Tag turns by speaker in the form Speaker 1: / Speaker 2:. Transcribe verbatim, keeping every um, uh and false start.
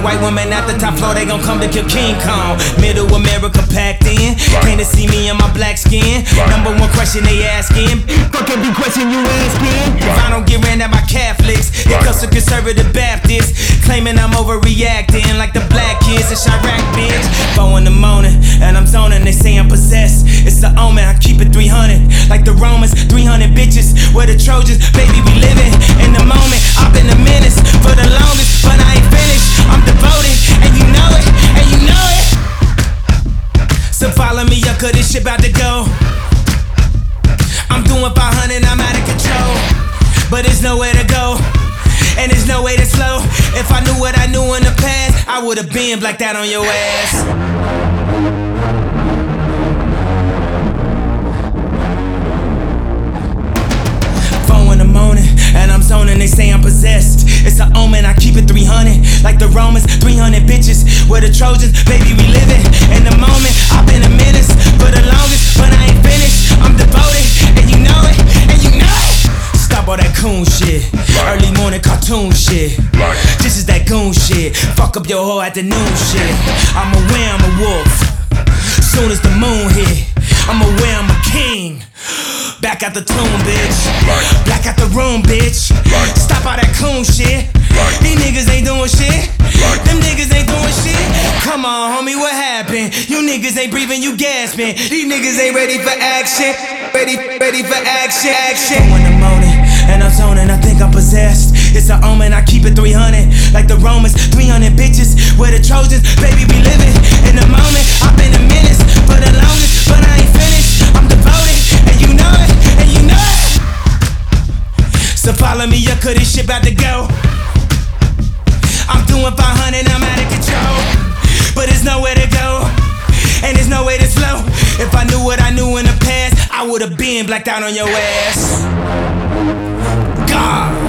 Speaker 1: white woman at the top floor, they gon' come to kill King Kong. Middle America packed in, came to see me in my black skin. Number one question they asking, fuck every question you asking. If I don't get ran at by Catholics, it goes to conservative Baptists, claiming I'm overreacting like the black kids in Chirac, bitch. Four in the morning, and I'm zoning, they say I'm possessed. It's the omen, I keep it three hundred, like the Romans, three hundred bitches. We're the Trojans, baby, we living in the moment. I've been a menace for the longest, but I ain't finished. I'm devoted, and you know it, and you know it. So follow me up, cause this shit about to go. I'm doing five hundred, I'm out of control, but there's nowhere to go, and there's no way to slow. If I knew what I knew in the past, I would've been blacked out on your ass. And I'm zoning, they say I'm possessed. It's an omen, I keep it three hundred, like the Romans, three hundred bitches. We're the Trojans, baby, we living in the moment. I've been a menace for the longest, but I ain't finished. I'm devoted, and you know it, and you know it. Stop all that coon shit, early morning cartoon shit. This is that goon shit, fuck up your whole afternoon shit. I'm aware I'm a wolf, soon as the moon hit. I'm aware I'm a king. Back at the tomb, bitch. Back at the room, bitch. Stop all that coon shit. These niggas ain't doing shit. Them niggas ain't doing shit. Come on, homie, what happened? You niggas ain't breathing, you gasping. These niggas ain't ready for action. Ready, ready for action, action. Four in the morning, and I'm zoning, I think I'm possessed. It's an omen, I keep it three hundred, like the Romans, three hundred bitches. We're the Trojans, baby, we living in the moment. I've been a menace for the longest, but I ain't finished. I'm devoted, and you know it, and you know it. So follow me up, cause this shit about to go. I'm doing five hundred, I'm out of control, but there's nowhere to go, and there's no way to slow. If I knew what I knew in the past, I would've been blacked out on your ass. God.